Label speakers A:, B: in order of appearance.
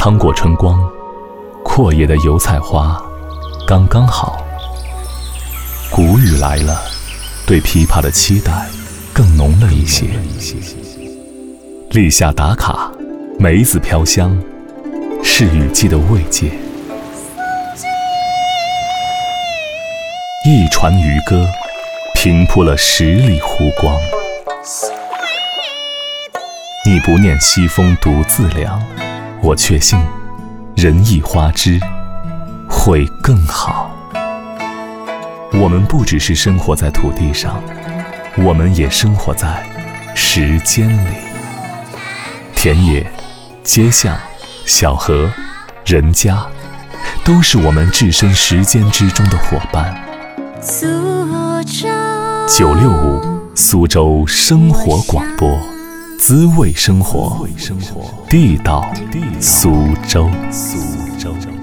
A: 汤过春光，阔叶的油菜花刚刚好。谷雨来了，对琵琶的期待更浓了一些。立夏打卡，梅子飘香，是雨季的慰藉。一船渔歌，平铺了10里湖光。你不念西风独自凉，我确信人意花枝会更好。我们不只是生活在土地上，我们也生活在时间里。田野、街巷、小河、人家，都是我们置身时间之中的伙伴。965苏州生活广播，滋味生活，地道苏州。